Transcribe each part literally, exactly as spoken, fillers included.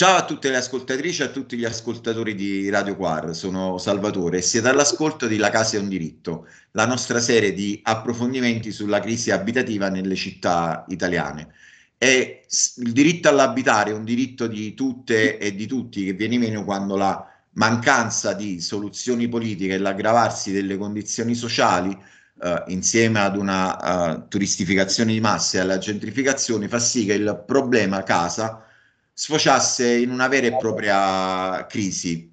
Ciao a tutte le ascoltatrici e a tutti gli ascoltatori di Radio Quar, sono Salvatore e siete all'ascolto di La Casa è un diritto, la nostra serie di approfondimenti sulla crisi abitativa nelle città italiane. E il diritto all'abitare è un diritto di tutte e di tutti che viene meno quando la mancanza di soluzioni politiche e l'aggravarsi delle condizioni sociali, eh, insieme ad una uh, turistificazione di massa e alla gentrificazione, fa sì che il problema casa sfociasse in una vera e propria crisi.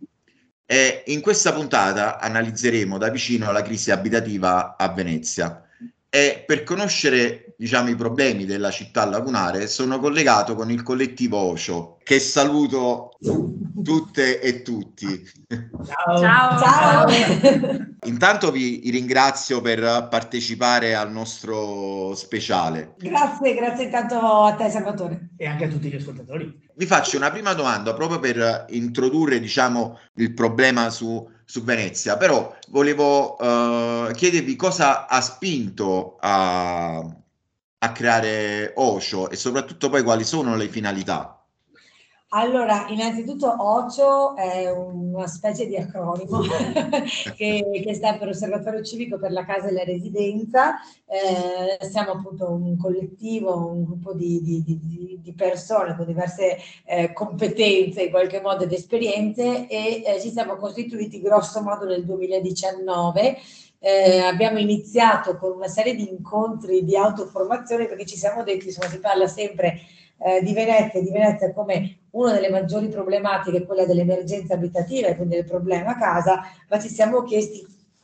E in questa puntata analizzeremo da vicino la crisi abitativa a Venezia. E per conoscere, diciamo, i problemi della città lagunare sono collegato con il collettivo Ocio, che saluto tutte e tutti. Ciao. Ciao. Ciao. Intanto vi ringrazio per partecipare al nostro speciale. Grazie, grazie intanto a te Salvatore. E anche a tutti gli ascoltatori. Vi faccio una prima domanda proprio per introdurre, diciamo, il problema su, su Venezia, però volevo uh, chiedervi cosa ha spinto a, a creare Ocio e soprattutto poi quali sono le finalità. Allora, innanzitutto Ocio è una specie di acronimo che, che sta per Osservatorio Civico per la Casa e la Residenza. Eh, siamo appunto un collettivo, un gruppo di, di, di, di persone con diverse eh, competenze in qualche modo ed esperienze e eh, ci siamo costituiti grosso modo nel duemiladiciannove. Eh, abbiamo iniziato con una serie di incontri di autoformazione perché ci siamo detti, insomma, si parla sempre eh, di Venezia, di Venezia come una delle maggiori problematiche, quella dell'emergenza abitativa e quindi del problema casa, ma ci siamo chiesti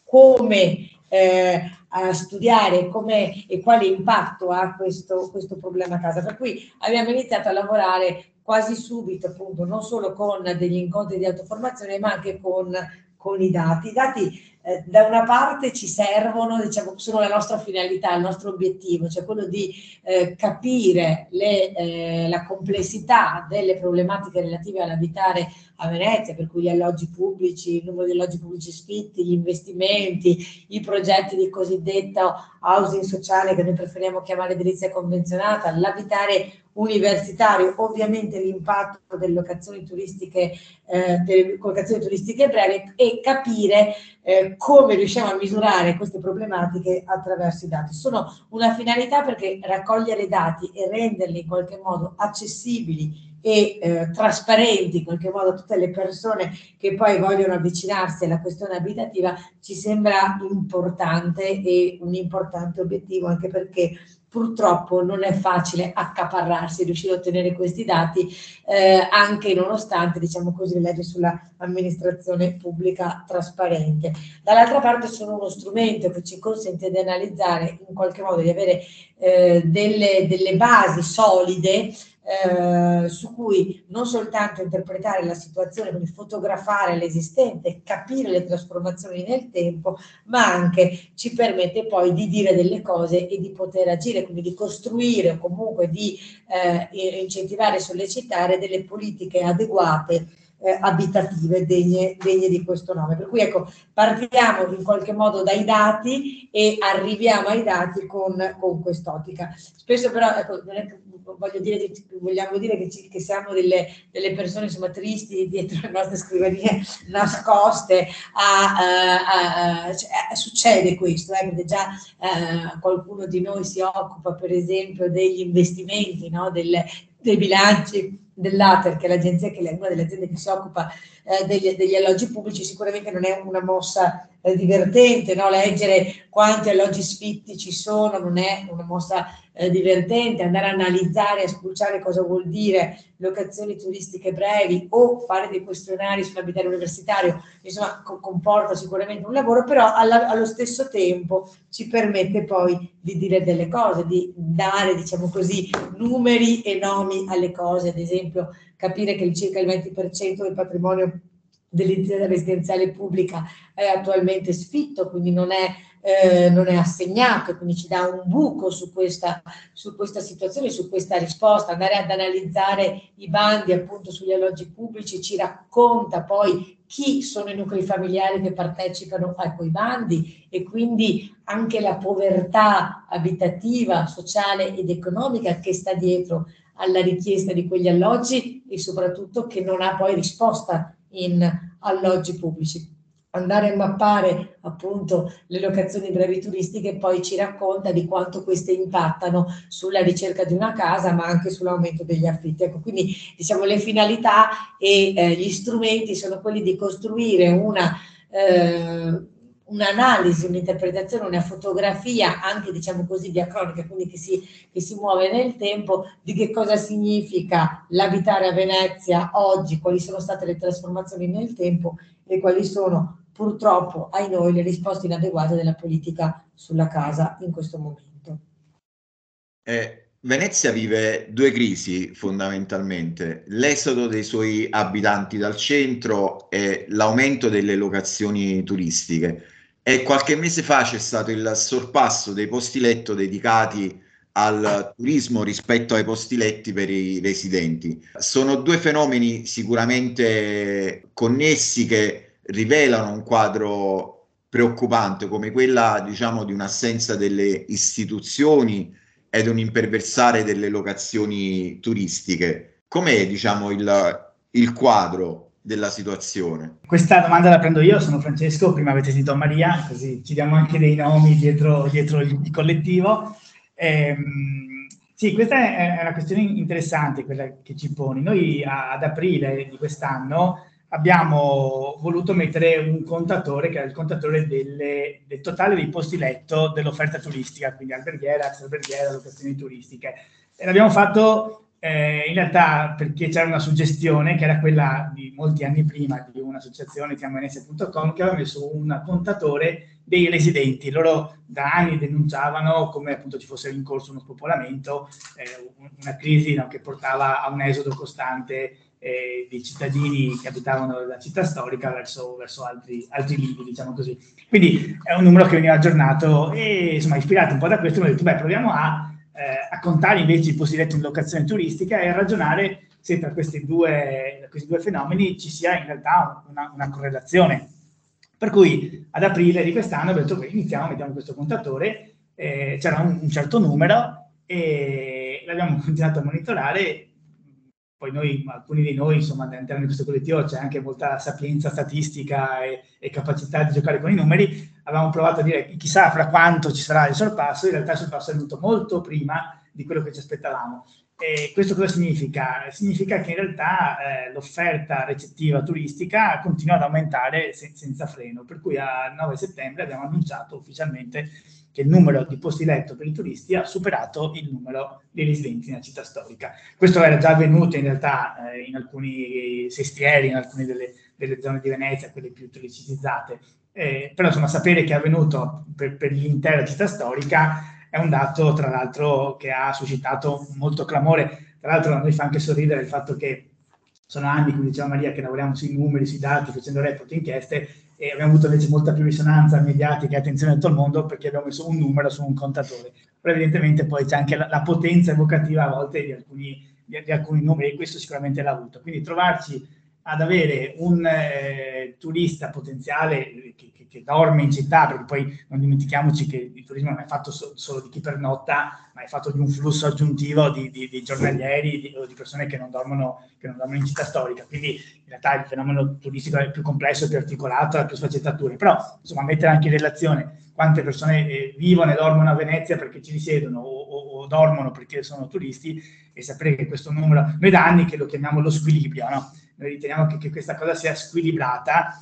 come eh, a studiare come e quale impatto ha questo, questo problema casa. Per cui abbiamo iniziato a lavorare quasi subito, appunto, non solo con degli incontri di autoformazione, ma anche con, con i dati. I dati eh, da una parte ci servono, diciamo, sono la nostra finalità, il nostro obiettivo, cioè quello di eh, capire le, eh, la complessità delle problematiche relative all'abitare a Venezia, per cui gli alloggi pubblici, il numero di alloggi pubblici sfitti, gli investimenti, i progetti di cosiddetto housing sociale che noi preferiamo chiamare edilizia convenzionata, l'abitare universitario, ovviamente l'impatto delle locazioni turistiche, eh, delle locazioni turistiche brevi e capire eh, come riusciamo a misurare queste problematiche attraverso i dati. Sono una finalità perché raccogliere dati e renderli in qualche modo accessibili e eh, trasparenti in qualche modo a tutte le persone che poi vogliono avvicinarsi alla questione abitativa ci sembra importante e un importante obiettivo, anche perché purtroppo non è facile accaparrarsi, riuscire a ottenere questi dati eh, anche nonostante, diciamo così, le leggi sulla amministrazione pubblica trasparente. Dall'altra parte sono uno strumento che ci consente di analizzare in qualche modo, di avere eh, delle, delle basi solide Eh, su cui non soltanto interpretare la situazione, quindi fotografare l'esistente, capire le trasformazioni nel tempo, ma anche ci permette poi di dire delle cose e di poter agire, quindi di costruire o comunque di eh, incentivare e sollecitare delle politiche adeguate eh, abitative degne, degne di questo nome. Per cui ecco, partiamo in qualche modo dai dati e arriviamo ai dati con, con quest'ottica. Spesso però, ecco, non è che voglio dire, vogliamo dire che, ci, che siamo delle, delle persone insomma tristi dietro le nostre scrivanie nascoste a, a, a, cioè, succede questo, eh, perché già eh, qualcuno di noi si occupa per esempio degli investimenti, no, del, dei bilanci dell'A T E R, che è l'agenzia che è una delle aziende che si occupa eh, degli, degli alloggi pubblici. Sicuramente non è una mossa eh, divertente, no? Leggere quanti alloggi sfitti ci sono non è una mossa eh, divertente, andare a analizzare, a spulciare cosa vuol dire locazioni turistiche brevi o fare dei questionari sull'abitare universitario, insomma co comporta sicuramente un lavoro, però alla, allo stesso tempo ci permette poi di dire delle cose, di dare, diciamo così, numeri e nomi alle cose, ad esempio capire che circa il venti per cento del patrimonio dell'intera residenziale pubblica è attualmente sfitto, quindi non è, eh, non è assegnato, quindi ci dà un buco su questa, su questa situazione, su questa risposta. Andare ad analizzare i bandi appunto sugli alloggi pubblici ci racconta poi chi sono i nuclei familiari che partecipano a quei bandi e quindi anche la povertà abitativa, sociale ed economica che sta dietro alla richiesta di quegli alloggi e soprattutto che non ha poi risposta in alloggi pubblici. Andare a mappare appunto le locazioni brevi turistiche poi ci racconta di quanto queste impattano sulla ricerca di una casa, ma anche sull'aumento degli affitti. Ecco, quindi diciamo le finalità e eh, gli strumenti sono quelli di costruire una eh, un'analisi, un'interpretazione, una fotografia anche diciamo così diacronica, quindi che si, che si muove nel tempo, di che cosa significa l'abitare a Venezia oggi, quali sono state le trasformazioni nel tempo e quali sono purtroppo, ai noi, le risposte inadeguate della politica sulla casa in questo momento. Eh, Venezia vive due crisi fondamentalmente, l'esodo dei suoi abitanti dal centro e l'aumento delle locazioni turistiche. E qualche mese fa c'è stato il sorpasso dei posti letto dedicati al turismo rispetto ai posti letti per i residenti. Sono due fenomeni sicuramente connessi che rivelano un quadro preoccupante, come quella, diciamo, di un'assenza delle istituzioni ed un imperversare delle locazioni turistiche. Com'è, diciamo, il, il quadro della situazione? Questa domanda la prendo io, sono Francesco, prima avete sentito Maria, così ci diamo anche dei nomi dietro, dietro il, il collettivo. Ehm, sì, questa è, è una questione interessante, quella che ci poni. Noi a, ad aprile di quest'anno abbiamo voluto mettere un contatore, che era il contatore delle, del totale dei posti letto dell'offerta turistica, quindi alberghiera, ex alberghiera, locazioni turistiche. E l'abbiamo fatto eh, in realtà perché c'era una suggestione che era quella di molti anni prima di un'associazione, chiama Venezia punto com, che aveva messo un contatore dei residenti. Loro da anni denunciavano come appunto ci fosse in corso uno spopolamento, eh, una crisi, no, che portava a un esodo costante eh, dei cittadini che abitavano la città storica verso, verso altri, altri lidi, diciamo così. Quindi è un numero che veniva aggiornato e insomma, ispirato un po' da questo, mi ho detto, beh, proviamo a, eh, a contare invece i posti letti in locazione turistica e a ragionare se tra questi due, questi due fenomeni ci sia in realtà una, una correlazione. Per cui ad aprile di quest'anno abbiamo detto, iniziamo, mettiamo questo contatore, eh, c'era un, un certo numero e l'abbiamo continuato a monitorare. Poi noi, alcuni di noi, insomma, all'interno di questo collettivo c'è anche molta sapienza statistica e, e capacità di giocare con i numeri. Avevamo provato a dire, chissà fra quanto ci sarà il sorpasso, in realtà il sorpasso è venuto molto prima di quello che ci aspettavamo. E questo cosa significa? Significa che in realtà eh, l'offerta recettiva turistica continua ad aumentare se, senza freno, per cui a nove settembre abbiamo annunciato ufficialmente che il numero di posti letto per i turisti ha superato il numero di residenti nella città storica. Questo era già avvenuto in realtà eh, in alcuni sestieri, in alcune delle, delle zone di Venezia, quelle più turicizzate, eh, però insomma sapere che è avvenuto per, per l'intera città storica è un dato, tra l'altro, che ha suscitato molto clamore. Tra l'altro a noi fa anche sorridere il fatto che sono anni, come diceva Maria, che lavoriamo sui numeri, sui dati, facendo report, inchieste, e abbiamo avuto invece molta più risonanza mediatica e attenzione da tutto il mondo perché abbiamo messo un numero su un contatore. Però evidentemente poi c'è anche la, la potenza evocativa a volte di alcuni, di, di alcuni numeri, e questo sicuramente l'ha avuto. Quindi trovarci ad avere un eh, turista potenziale che, che, che dorme in città, perché poi non dimentichiamoci che il turismo non è fatto so, solo di chi pernotta, ma è fatto di un flusso aggiuntivo di, di, di giornalieri di, o di persone che non, dormono, che non dormono in città storica. Quindi in realtà il fenomeno turistico è più complesso, più articolato, ha più sfaccettature. Però insomma mettere anche in relazione quante persone eh, vivono e dormono a Venezia perché ci risiedono o, o, o dormono perché sono turisti, e sapere che questo numero, noi da anni che lo chiamiamo lo squilibrio, no? Noi riteniamo che, che questa cosa sia squilibrata.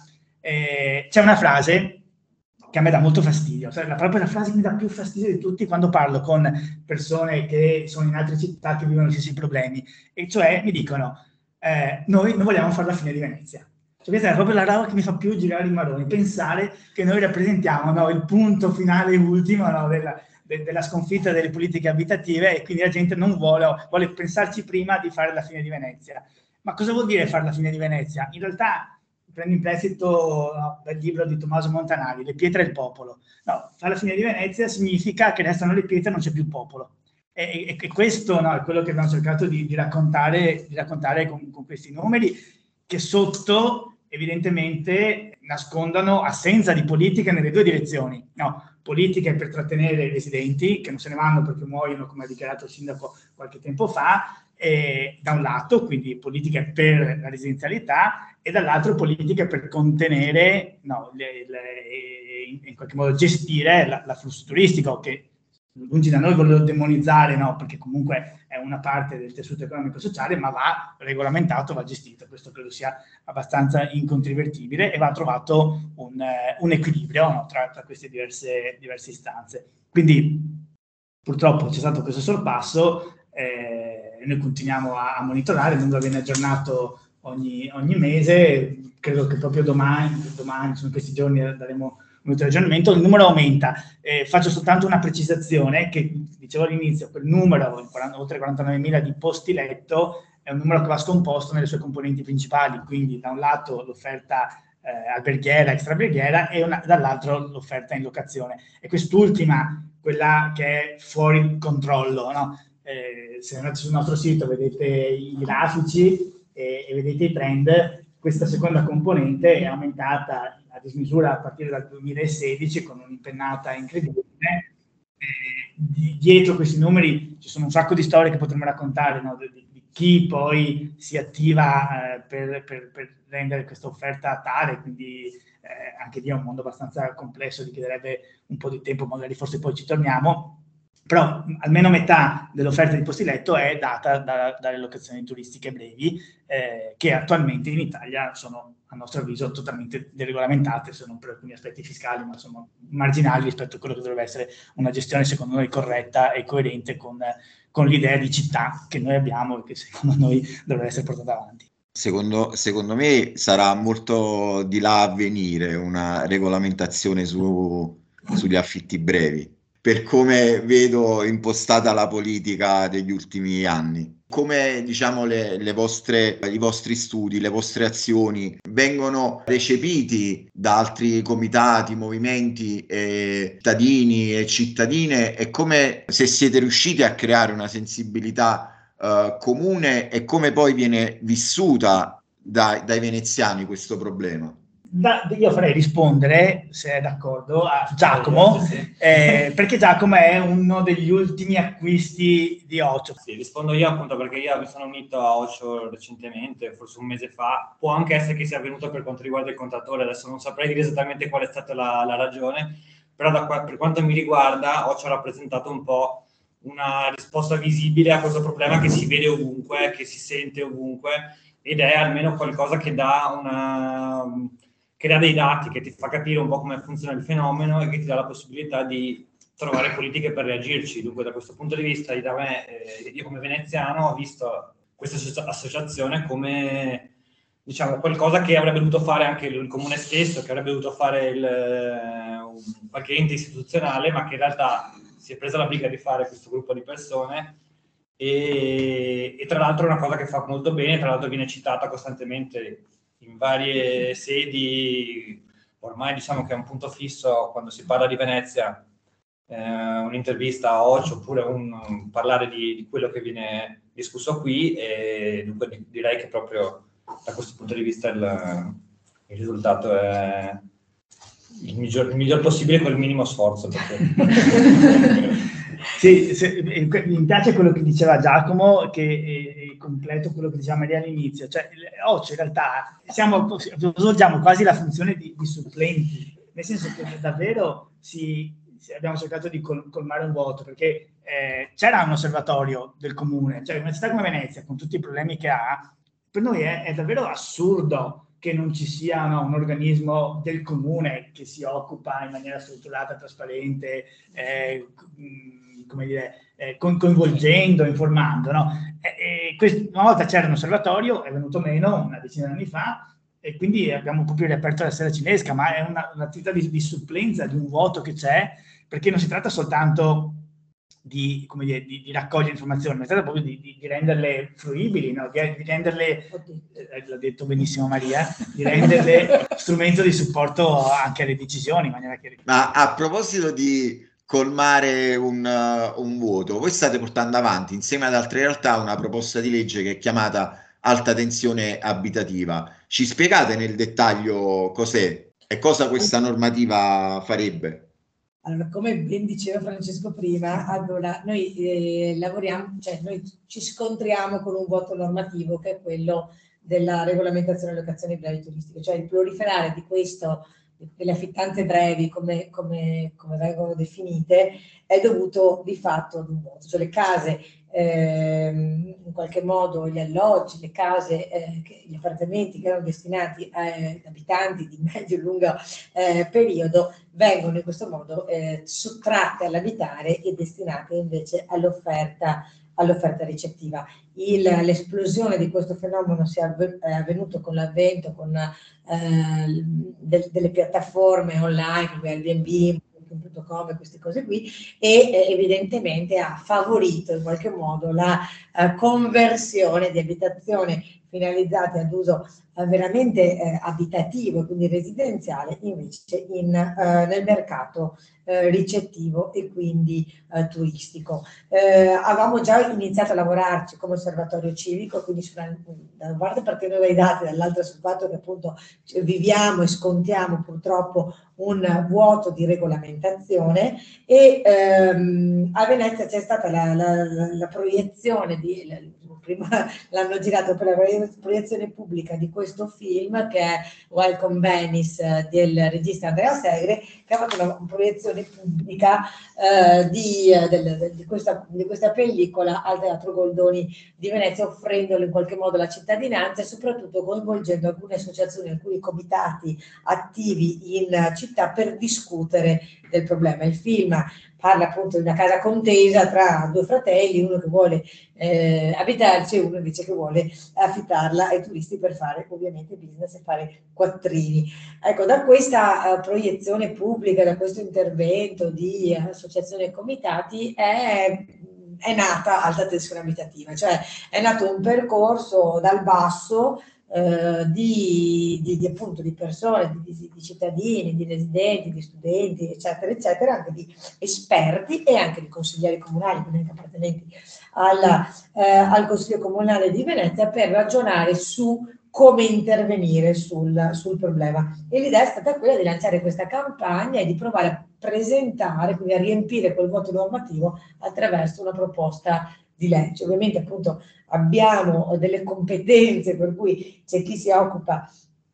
Eh, c'è una frase che a me dà molto fastidio, cioè la, proprio la frase che mi dà più fastidio di tutti quando parlo con persone che sono in altre città che vivono gli stessi problemi, e cioè mi dicono eh, noi non vogliamo fare la fine di Venezia. Cioè, questa è proprio la roba che mi fa più girare i maroni, pensare che noi rappresentiamo, no, il punto finale ultimo, no, della, de, della sconfitta delle politiche abitative, e quindi la gente non vuole, vuole pensarci prima di fare la fine di Venezia. Ma cosa vuol dire fare la fine di Venezia? In realtà, prendo in prestito no, dal libro di Tommaso Montanari, Le pietre e il popolo. No, fare la fine di Venezia significa che restano le pietre e non c'è più il popolo. E, e, e questo no, è quello che abbiamo cercato di, di raccontare, di raccontare con, con questi numeri, che sotto evidentemente nascondono assenza di politica nelle due direzioni. No, politiche per trattenere i residenti, che non se ne vanno perché muoiono, come ha dichiarato il sindaco qualche tempo fa, eh, da un lato, quindi politiche per la residenzialità, e dall'altro politiche per contenere, no, le, le, in qualche modo gestire la, l'afflusso turistico, che lungi da noi voglio demonizzare, no, perché comunque è una parte del tessuto economico-sociale, ma va regolamentato, va gestito. Questo credo sia abbastanza incontrovertibile e va trovato un, eh, un equilibrio, no, tra, tra queste diverse, diverse istanze. Quindi purtroppo c'è stato questo sorpasso, eh, noi continuiamo a, a monitorare, il numero viene aggiornato ogni, ogni mese, credo che proprio domani, domani, in questi giorni daremo un aggiornamento, il numero aumenta. Eh, faccio soltanto una precisazione che dicevo all'inizio, quel numero, oltre quarantanovemila di posti letto, è un numero che va scomposto nelle sue componenti principali, quindi da un lato l'offerta eh, alberghiera, extraalberghiera, e una, dall'altro l'offerta in locazione. E quest'ultima, quella che è fuori controllo, no? Eh, se andate sul nostro sito vedete i grafici e, e vedete i trend, questa seconda componente è aumentata a dismisura a partire dal duemilasedici con un'impennata incredibile. Eh, di, dietro questi numeri ci sono un sacco di storie che potremmo raccontare, no? di, di chi poi si attiva eh, per, per, per rendere questa offerta tale, quindi eh, anche lì è un mondo abbastanza complesso, richiederebbe un po' di tempo, magari forse poi ci torniamo, però almeno metà dell'offerta di posti letto è data da, dalle locazioni turistiche brevi, eh, che attualmente in Italia sono, a nostro avviso, totalmente deregolamentate, se non per alcuni aspetti fiscali, ma sono marginali rispetto a quello che dovrebbe essere una gestione, secondo noi, corretta e coerente con, con l'idea di città che noi abbiamo e che secondo noi dovrebbe essere portata avanti. Secondo, secondo me sarà molto di là a venire una regolamentazione su, sugli affitti brevi, per come vedo impostata la politica degli ultimi anni. Come, diciamo, le, le vostre, i vostri studi, le vostre azioni vengono recepiti da altri comitati, movimenti, e cittadini e cittadine, e come, se siete riusciti a creare una sensibilità Uh, comune, e come poi viene vissuta da, dai veneziani questo problema? Da, io farei rispondere, se è d'accordo, a Giacomo, sì, sì. Eh, perché Giacomo è uno degli ultimi acquisti di Ocio. Sì, rispondo io appunto perché io mi sono unito a Ocio recentemente, forse un mese fa. Può anche essere che sia avvenuto per quanto riguarda il contatore, adesso non saprei dire esattamente qual è stata la, la ragione, però da qua, per quanto mi riguarda, Ocio ha rappresentato un po' una risposta visibile a questo problema che si vede ovunque, che si sente ovunque, ed è almeno qualcosa che dà una che dà dei dati, che ti fa capire un po' come funziona il fenomeno e che ti dà la possibilità di trovare politiche per reagirci. Dunque, da questo punto di vista, da me, eh, io come veneziano ho visto questa associazione come, diciamo, qualcosa che avrebbe dovuto fare anche il comune stesso, che avrebbe dovuto fare il, qualche ente istituzionale, ma che in realtà si è presa la briga di fare questo gruppo di persone, e, e tra l'altro è una cosa che fa molto bene, tra l'altro viene citata costantemente in varie sedi, ormai diciamo che è un punto fisso quando si parla di Venezia, eh, un'intervista a Ocio oppure un, un parlare di, di quello che viene discusso qui, e dunque direi che proprio da questo punto di vista il, il risultato è il miglior, il miglior possibile con il minimo sforzo. Sì, se, mi piace quello che diceva Giacomo, che è completo quello che diceva Maria all'inizio. Cioè, Ocio in realtà siamo, svolgiamo quasi la funzione di, di supplenti, nel senso che davvero si, abbiamo cercato di col, colmare un vuoto, perché eh, c'era un osservatorio del comune, cioè una città come Venezia, con tutti i problemi che ha, per noi è, è davvero assurdo che non ci sia, no, un organismo del comune che si occupa in maniera strutturata, trasparente, eh, come dire, eh, coinvolgendo, informando, no? E, e quest- una volta c'era un osservatorio, è venuto meno una decina di anni fa, e quindi abbiamo proprio riaperto la sera cinesca, ma è una, un'attività di, di supplenza di un vuoto che c'è, perché non si tratta soltanto di, come dire, di, di raccogliere informazioni, ma si tratta proprio di, di, di renderle fruibili, no? di, di renderle, eh, l'ha detto benissimo Maria, di renderle strumento di supporto anche alle decisioni. In maniera che... Ma a proposito di colmare un, uh, un vuoto, voi state portando avanti insieme ad altre realtà una proposta di legge che è chiamata alta tensione abitativa. Ci spiegate nel dettaglio cos'è e cosa questa normativa farebbe? Allora, come ben diceva Francesco prima, allora noi eh, lavoriamo, cioè noi ci scontriamo con un vuoto normativo che è quello della regolamentazione delle locazioni brevi turistiche, cioè il proliferare di questo, delle affittanze brevi come, come, come vengono definite, è dovuto di fatto ad un vuoto, cioè le case ehm, in qualche modo, gli alloggi, le case, eh, che, gli appartamenti che erano destinati ad abitanti di medio e lungo eh, periodo vengono in questo modo eh, sottratte all'abitare e destinate invece all'offerta all'offerta ricettiva. L'esplosione di questo fenomeno si è avvenuto con l'avvento con, eh, del, delle piattaforme online come Airbnb, booking punto com e queste cose qui, e eh, evidentemente ha favorito in qualche modo la eh, conversione di abitazione finalizzate ad uso eh, veramente eh, abitativo e quindi residenziale invece in, eh, nel mercato eh, ricettivo e quindi eh, turistico. Eh, avevamo già iniziato a lavorarci come osservatorio civico, quindi sulla, da una parte partendo dai dati, dall'altra sul fatto che appunto viviamo e scontiamo purtroppo un vuoto di regolamentazione e ehm, a Venezia c'è stata la, la, la, la proiezione di la, prima l'hanno girato per la proiezione pubblica di questo film che è Welcome Venice del regista Andrea Segre, che ha fatto una, una proiezione pubblica eh, di, del, di, questa, di questa pellicola al Teatro Goldoni di Venezia, offrendolo in qualche modo alla cittadinanza e soprattutto coinvolgendo alcune associazioni, alcuni comitati attivi in città per discutere del problema. Il film parla appunto di una casa contesa tra due fratelli, uno che vuole eh, abitarci e uno invece che vuole affittarla ai turisti per fare ovviamente business e fare quattrini. Ecco, da questa uh, proiezione pubblica, da questo intervento di uh, associazioni e comitati è, è nata alta tensione abitativa, cioè è nato un percorso dal basso Uh, di, di, di appunto di persone, di, di, di cittadini, di residenti, di studenti, eccetera, eccetera, anche di esperti e anche di consiglieri comunali, quindi anche appartenenti alla, eh, al Consiglio Comunale di Venezia per ragionare su come intervenire sul, sul problema. E l'idea è stata quella di lanciare questa campagna e di provare a presentare, quindi a riempire quel vuoto normativo attraverso una proposta di legge. Ovviamente appunto abbiamo delle competenze per cui c'è chi si occupa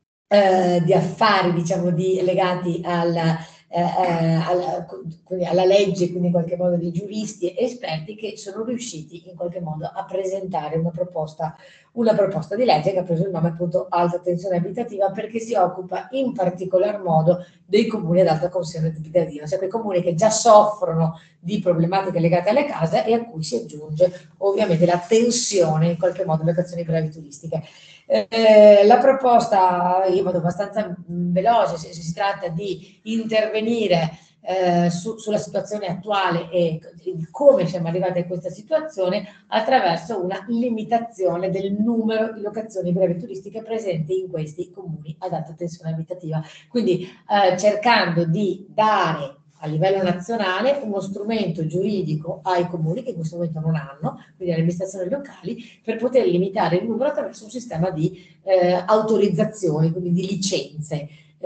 eh, di affari diciamo di, legati alla, eh, alla, alla legge, quindi in qualche modo di giuristi e esperti che sono riusciti in qualche modo a presentare una proposta, una proposta di legge che ha preso il nome appunto alta tensione abitativa, perché si occupa in particolar modo dei comuni ad alta tensione abitativa, cioè quei comuni che già soffrono di problematiche legate alle case e a cui si aggiunge ovviamente la tensione in qualche modo delle locazioni brevi turistiche. Eh, la proposta, io vado abbastanza veloce, se, se si tratta di intervenire eh, su, sulla situazione attuale e di come siamo arrivati a questa situazione attraverso una limitazione del numero di locazioni brevi turistiche presenti in questi comuni ad alta tensione abitativa, quindi eh, cercando di dare a livello nazionale uno strumento giuridico ai comuni che in questo momento non hanno, quindi alle amministrazioni locali, per poter limitare il numero attraverso un sistema di eh, autorizzazioni, quindi di licenze.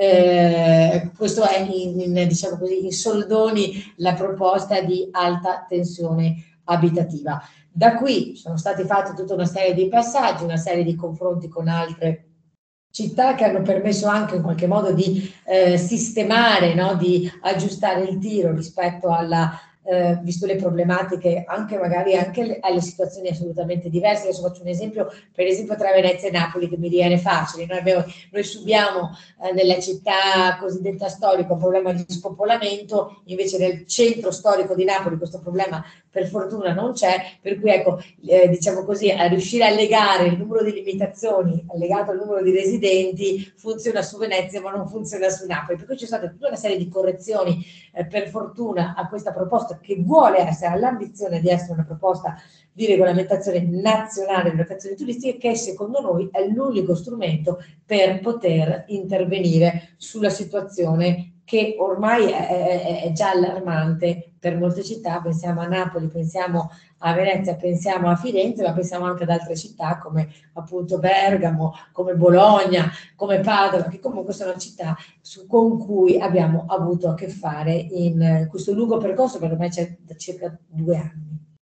Eh, questo è in, in, diciamo così, in soldoni la proposta di alta tensione abitativa. Da qui sono stati fatti tutta una serie di passaggi, una serie di confronti con altre città che hanno permesso anche in qualche modo di eh, sistemare, no? Di aggiustare il tiro rispetto alla, eh, visto le problematiche, anche magari anche le, alle situazioni assolutamente diverse. Adesso faccio un esempio, per esempio tra Venezia e Napoli, che mi viene facile. Noi, abbiamo, noi subiamo eh, nella città cosiddetta storica un problema di spopolamento, invece nel centro storico di Napoli questo problema per fortuna non c'è, per cui ecco, eh, diciamo così, a riuscire a legare il numero di limitazioni legato al numero di residenti funziona su Venezia ma non funziona su Napoli, per cui c'è stata tutta una serie di correzioni eh, per fortuna a questa proposta, che vuole essere, ha l'ambizione di essere una proposta di regolamentazione nazionale delle locazioni turistiche, che secondo noi è l'unico strumento per poter intervenire sulla situazione che ormai è, è, è già allarmante per molte città. Pensiamo a Napoli, pensiamo a Venezia, pensiamo a Firenze, ma pensiamo anche ad altre città come appunto Bergamo, come Bologna, come Padova, che comunque sono città su, con cui abbiamo avuto a che fare in questo lungo percorso che ormai c'è da circa due anni.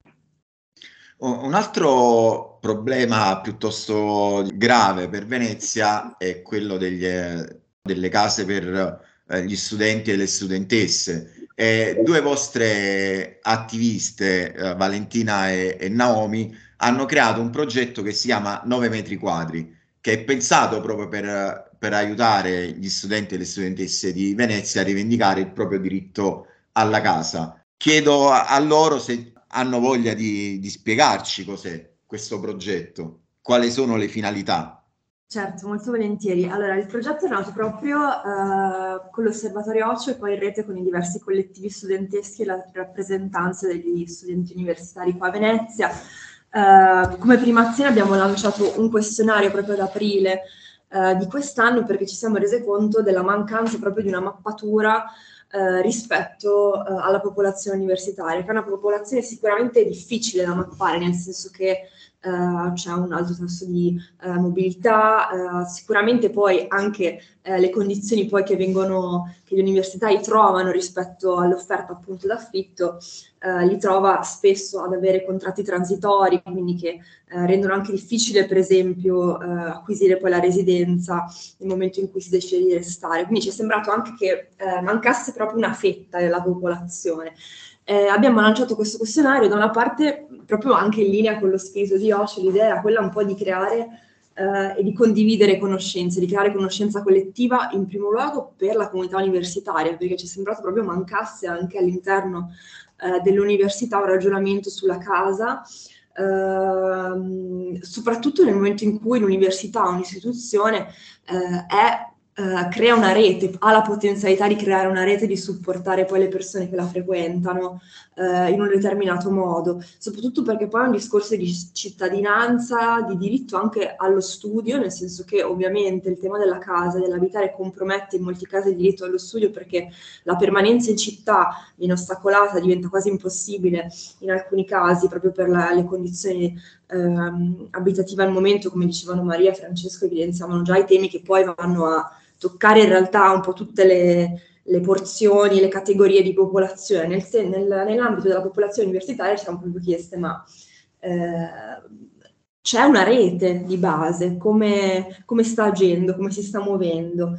Un altro problema piuttosto grave per Venezia è quello degli, delle case per eh, gli studenti e le studentesse. E due vostre attiviste, eh, Valentina e, e Naomi, hanno creato un progetto che si chiama nove metri quadri, che è pensato proprio per, per aiutare gli studenti e le studentesse di Venezia a rivendicare il proprio diritto alla casa. Chiedo a, a loro se hanno voglia di, di spiegarci cos'è questo progetto, quali sono le finalità. Certo, molto volentieri. Allora, il progetto è nato proprio uh, con l'Osservatorio Ocio e poi in rete con i diversi collettivi studenteschi e la rappresentanza degli studenti universitari qua a Venezia. Uh, come prima azione abbiamo lanciato un questionario proprio ad aprile uh, di quest'anno, perché ci siamo resi conto della mancanza proprio di una mappatura Uh, rispetto uh, alla popolazione universitaria, che è una popolazione sicuramente difficile da mappare, nel senso che uh, c'è un alto tasso di uh, mobilità, uh, sicuramente poi anche uh, le condizioni poi che vengono, che gli universitari trovano rispetto all'offerta appunto d'affitto, uh, li trova spesso ad avere contratti transitori, quindi che uh, rendono anche difficile per esempio uh, acquisire poi la residenza nel momento in cui si decide di restare. Quindi ci è sembrato anche che uh, mancasse proprio una fetta della popolazione. Eh, abbiamo lanciato questo questionario, da una parte proprio anche in linea con lo spirito di Ocio. L'idea era quella un po' di creare eh, e di condividere conoscenze, di creare conoscenza collettiva in primo luogo per la comunità universitaria, perché ci è sembrato proprio mancasse anche all'interno eh, dell'università un ragionamento sulla casa, eh, soprattutto nel momento in cui l'università, un'istituzione, eh, è Uh, crea una rete, ha la potenzialità di creare una rete, di supportare poi le persone che la frequentano uh, in un determinato modo, soprattutto perché poi è un discorso di cittadinanza, di diritto anche allo studio, nel senso che ovviamente il tema della casa, dell'abitare, compromette in molti casi il diritto allo studio, perché la permanenza in città viene ostacolata, diventa quasi impossibile in alcuni casi proprio per la, le condizioni ehm, abitative al momento. Come dicevano Maria e Francesco, evidenziavano già i temi che poi vanno a toccare in realtà un po' tutte le, le porzioni, le categorie di popolazione. Nel, nel, nell'ambito della popolazione universitaria ci siamo proprio chieste, ma eh, c'è una rete di base, come, come sta agendo, come si sta muovendo?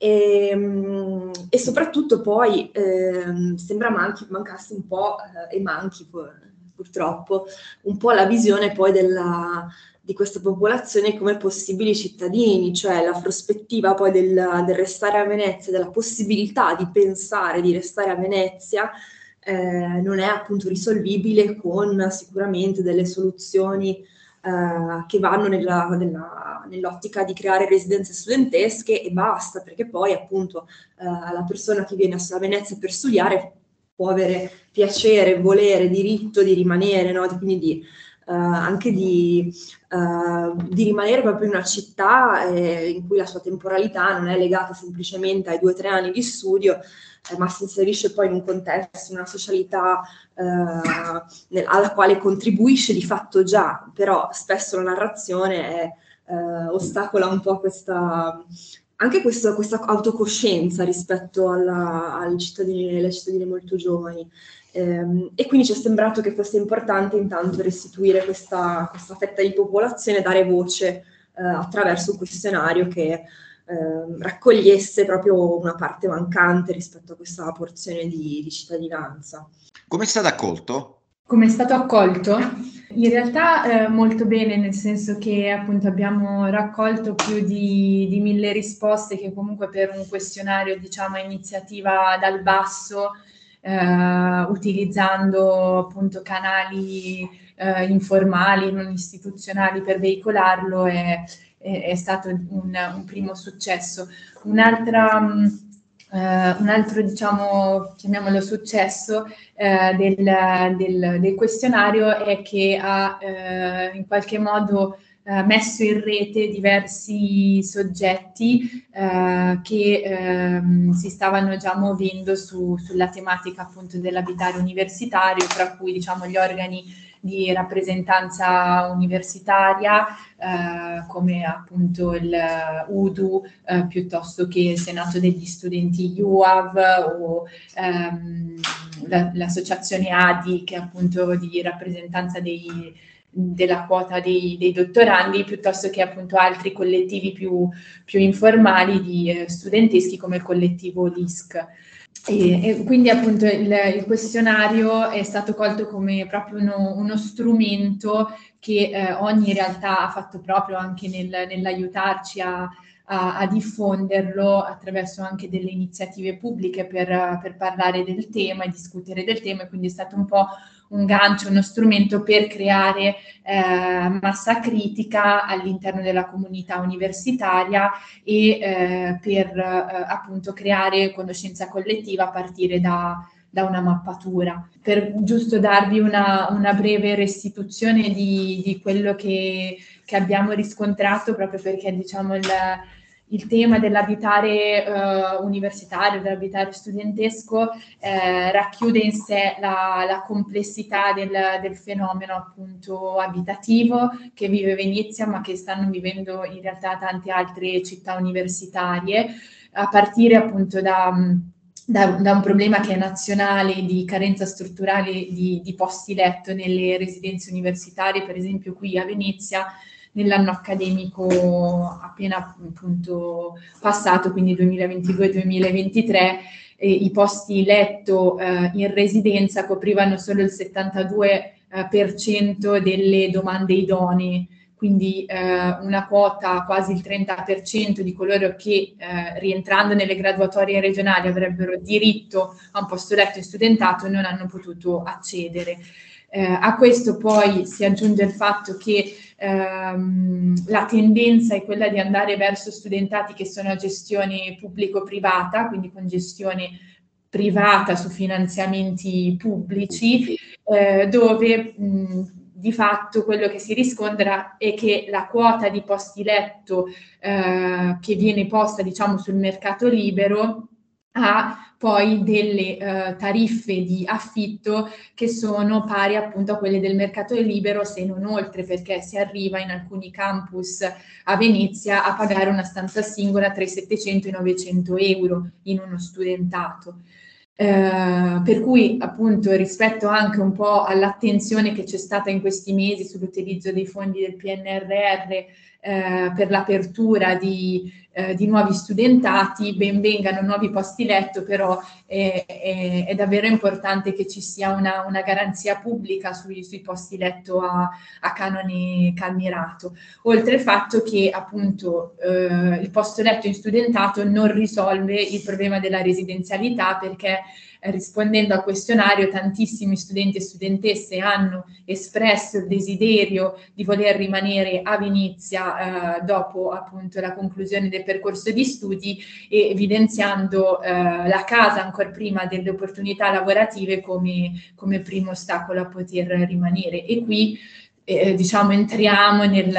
E, e soprattutto poi eh, sembra manchi, mancasse un po', eh, e manchi purtroppo, un po' la visione poi della... di questa popolazione come possibili cittadini, cioè la prospettiva poi del, del restare a Venezia, della possibilità di pensare di restare a Venezia, eh, non è appunto risolvibile con sicuramente delle soluzioni eh, che vanno nella, nella, nell'ottica di creare residenze studentesche e basta, perché poi appunto eh, la persona che viene a Venezia per studiare può avere piacere, volere, diritto di rimanere, no? Quindi di Uh, anche di, uh, di rimanere proprio in una città eh, in cui la sua temporalità non è legata semplicemente ai due o tre anni di studio, eh, ma si inserisce poi in un contesto, in una socialità uh, nel, alla quale contribuisce di fatto già, però spesso la narrazione è, uh, ostacola un po' questa... anche questa, questa autocoscienza rispetto alla, alle cittadine, alle cittadine molto giovani. Ehm, e quindi ci è sembrato che fosse importante intanto restituire questa, questa fetta di popolazione, dare voce eh, attraverso un questionario che eh, raccogliesse proprio una parte mancante rispetto a questa porzione di, di cittadinanza. Come è stato accolto? Come è stato accolto? In realtà eh, molto bene, nel senso che appunto abbiamo raccolto più di, di mille risposte, che comunque per un questionario, diciamo, a iniziativa dal basso, Uh, utilizzando appunto canali uh, informali, non istituzionali per veicolarlo, è, è, è stato un, un primo successo. Un'altra, um, uh, un altro, diciamo, chiamiamolo successo uh, del, del, del questionario è che ha uh, in qualche modo eh, messo in rete diversi soggetti eh, che ehm, si stavano già muovendo su, sulla tematica appunto dell'abitare universitario, tra cui diciamo gli organi di rappresentanza universitaria eh, come appunto il U D U eh, piuttosto che il Senato degli Studenti U A V o ehm, la, l'associazione A D I che è appunto di rappresentanza dei, della quota dei, dei dottorandi, piuttosto che appunto altri collettivi più, più informali di eh, studenteschi come il collettivo L I S C. E, e quindi appunto il, il questionario è stato colto come proprio uno, uno strumento che eh, ogni realtà ha fatto proprio anche nel, nell'aiutarci a, a, a diffonderlo attraverso anche delle iniziative pubbliche per, per parlare del tema e discutere del tema, e quindi è stato un po' un gancio, uno strumento per creare eh, massa critica all'interno della comunità universitaria e eh, per eh, appunto creare conoscenza collettiva a partire da, da una mappatura. Per giusto darvi una, una breve restituzione di, di quello che, che abbiamo riscontrato, proprio perché diciamo il il tema dell'abitare eh, universitario, dell'abitare studentesco, eh, racchiude in sé la, la complessità del, del fenomeno appunto abitativo che vive Venezia, ma che stanno vivendo in realtà tante altre città universitarie, a partire appunto da, da, da un problema che è nazionale di carenza strutturale di, di posti letto nelle residenze universitarie, per esempio qui a Venezia. Nell'anno accademico appena appunto passato, quindi duemilaventidue duemilaventitré, eh, i posti letto eh, in residenza coprivano solo il settantadue per cento delle domande idonee, quindi eh, una quota quasi il trenta per cento di coloro che eh, rientrando nelle graduatorie regionali avrebbero diritto a un posto letto in studentato non hanno potuto accedere. Eh, a questo poi si aggiunge il fatto che ehm, la tendenza è quella di andare verso studentati che sono a gestione pubblico-privata, quindi con gestione privata su finanziamenti pubblici, eh, dove mh, di fatto quello che si riscontra è che la quota di posti letto eh, che viene posta diciamo sul mercato libero ha poi delle uh, tariffe di affitto che sono pari appunto a quelle del mercato libero, se non oltre, perché si arriva in alcuni campus a Venezia a pagare una stanza singola tra i settecento e i novecento euro in uno studentato. Eh, per cui appunto rispetto anche un po' all'attenzione che c'è stata in questi mesi sull'utilizzo dei fondi del P N R R eh, per l'apertura di, eh, di nuovi studentati, ben vengano nuovi posti letto, però è, è, è davvero importante che ci sia una, una garanzia pubblica sui, sui posti letto a, a canone calmirato, oltre al fatto che appunto eh, il posto letto in studentato non risolve il problema della residenzialità, perché eh, rispondendo al questionario tantissimi studenti e studentesse hanno espresso il desiderio di voler rimanere a Venezia eh, dopo appunto la conclusione del percorso di studi, e evidenziando eh, la casa ancora prima delle opportunità lavorative come, come primo ostacolo a poter rimanere. E qui eh, diciamo entriamo nel,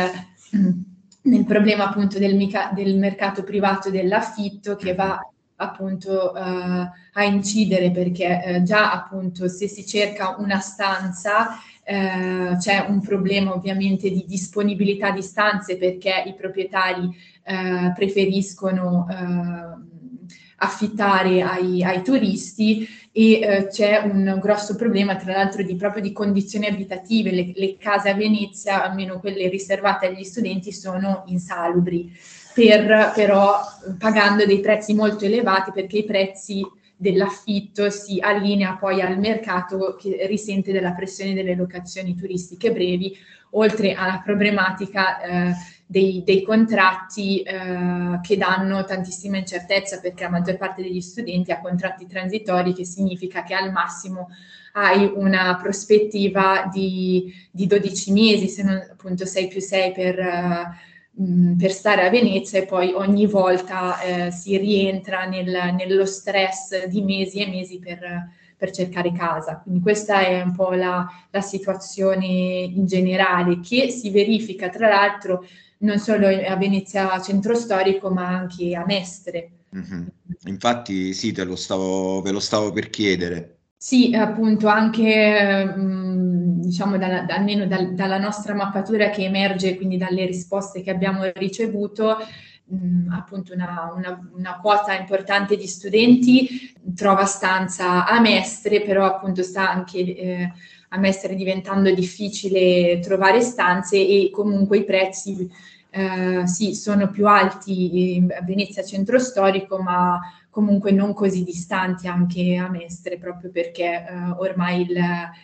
nel problema appunto del, mica, del mercato privato dell'affitto, che va appunto uh, a incidere, perché uh, già appunto se si cerca una stanza uh, c'è un problema ovviamente di disponibilità di stanze, perché i proprietari uh, preferiscono uh, affittare ai, ai turisti, e uh, c'è un grosso problema tra l'altro di proprio di condizioni abitative. Le, le case a Venezia, almeno quelle riservate agli studenti, sono insalubri, per, però pagando dei prezzi molto elevati, perché i prezzi dell'affitto si allinea poi al mercato che risente della pressione delle locazioni turistiche brevi, oltre alla problematica eh, dei, dei contratti eh, che danno tantissima incertezza, perché la maggior parte degli studenti ha contratti transitori, che significa che al massimo hai una prospettiva di, di dodici mesi, se non appunto sei più sei per... Uh, mh, per stare a Venezia e poi ogni volta eh, si rientra nel, nello stress di mesi e mesi per, per cercare casa. Quindi questa è un po' la, la situazione in generale, che si verifica tra l'altro non solo a Venezia Centro Storico ma anche a Mestre. Mm-hmm. Infatti sì, te lo stavo, ve lo stavo per chiedere. Sì, appunto, anche mh, diciamo dalla, almeno dal, dalla nostra mappatura che emerge, quindi dalle risposte che abbiamo ricevuto, mh, appunto una, una, una quota importante di studenti trova stanza a Mestre, però appunto sta anche eh, a Mestre diventando difficile trovare stanze e comunque i prezzi eh, sì, sono più alti a Venezia Centro Storico, ma comunque non così distanti anche a Mestre, proprio perché eh, ormai il,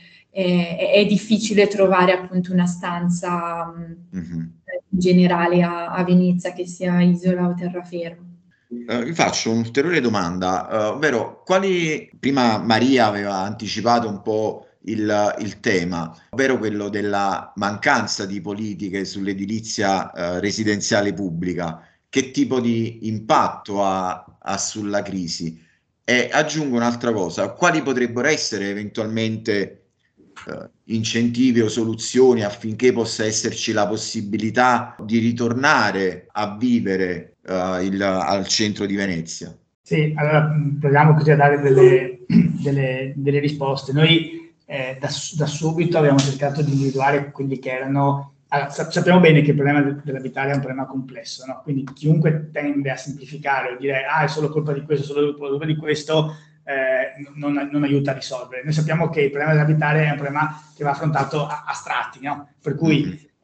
è, è difficile trovare appunto una stanza mm-hmm. in generale a, a Venezia, che sia isola o terraferma. Uh, vi faccio un'ulteriore domanda, uh, ovvero quali, prima Maria aveva anticipato un po' il, il tema, ovvero quello della mancanza di politiche sull'edilizia uh, residenziale pubblica, che tipo di impatto ha, ha sulla crisi? E aggiungo un'altra cosa, quali potrebbero essere eventualmente uh, incentivi o soluzioni affinché possa esserci la possibilità di ritornare a vivere uh, il, al centro di Venezia? Sì, allora proviamo così a dare delle, delle, delle risposte. Noi eh, da, da subito abbiamo cercato di individuare quelli che erano... Allora, sappiamo bene che il problema dell'abitare è un problema complesso, no? Quindi chiunque tende a semplificare o dire ah è solo colpa di questo, solo colpa di questo, eh, non, non aiuta a risolvere. Noi sappiamo che il problema dell'abitare è un problema che va affrontato a, a strati, no? Per cui